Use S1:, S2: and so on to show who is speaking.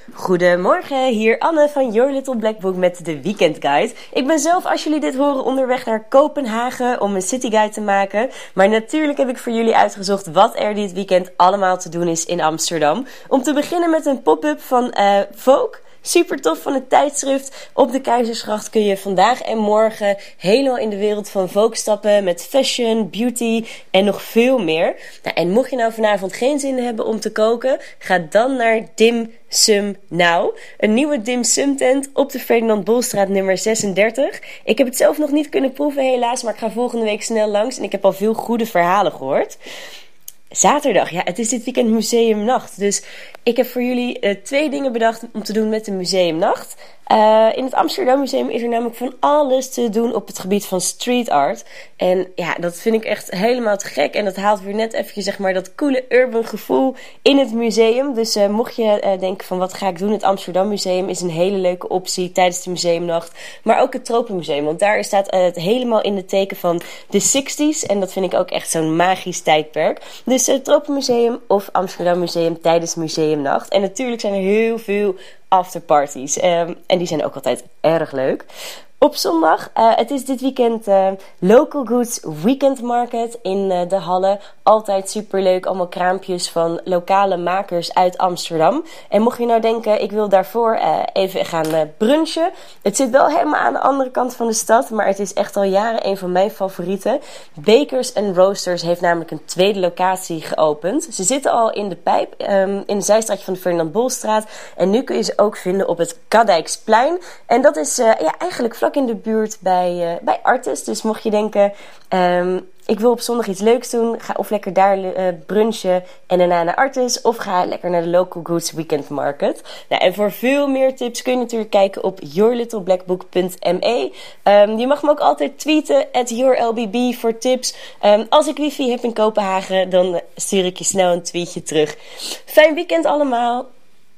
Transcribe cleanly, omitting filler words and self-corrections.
S1: Goedemorgen, hier Anne van Your Little Black Book met de Weekend Guide. Ik ben zelf, als jullie dit horen, onderweg naar Kopenhagen om een city guide te maken. Maar natuurlijk heb ik voor jullie uitgezocht wat er dit weekend allemaal te doen is in Amsterdam. Om te beginnen met een pop-up van Vogue. Super tof van het tijdschrift. Op de Keizersgracht kun je vandaag en morgen helemaal in de wereld van Vogue stappen met fashion, beauty en nog veel meer. Nou, en mocht je nou vanavond geen zin hebben om te koken, ga dan naar Dim Sum Now. Een nieuwe Dim Sum tent op de Ferdinand Bolstraat nummer 36. Ik heb het zelf nog niet kunnen proeven helaas, maar ik ga volgende week snel langs en ik heb al veel goede verhalen gehoord. Zaterdag, ja, het is dit weekend museumnacht. Dus ik heb voor jullie 2 dingen bedacht om te doen met de museumnacht. In het Amsterdam Museum is er namelijk van alles te doen op het gebied van street art. En ja, dat vind ik echt helemaal te gek. En dat haalt weer net even, zeg maar, dat coole urban gevoel in het museum. Dus mocht je denken van wat ga ik doen? Het Amsterdam Museum is een hele leuke optie tijdens de museumnacht. Maar ook het Tropenmuseum, want daar staat het helemaal in het teken van de 60s. En dat vind ik ook echt zo'n magisch tijdperk. Dus het Tropenmuseum of Amsterdam Museum tijdens museumnacht. En natuurlijk zijn er heel veel afterparties. En die zijn ook altijd erg leuk. Op zondag, het is dit weekend Local Goods Weekend Market in de Hallen. Altijd superleuk, allemaal kraampjes van lokale makers uit Amsterdam. En mocht je nou denken, ik wil daarvoor even gaan brunchen. Het zit wel helemaal aan de andere kant van de stad, maar het is echt al jaren een van mijn favorieten. Bakers & Roasters heeft namelijk een tweede locatie geopend. Ze zitten al in de pijp, in de zijstraatje van de Ferdinand Bolstraat. En nu kun je ze ook vinden op het Kadijksplein. En dat is eigenlijk vlak in de buurt bij Artis. Dus mocht je denken, ik wil op zondag iets leuks doen, ga of lekker daar brunchen en daarna naar Artis, of ga lekker naar de Local Goods Weekend Market. Nou, en voor veel meer tips kun je natuurlijk kijken op yourlittleblackbook.me. Je mag me ook altijd tweeten @yourlbb voor tips. Als ik wifi heb in Kopenhagen, dan stuur ik je snel een tweetje terug. Fijn weekend allemaal!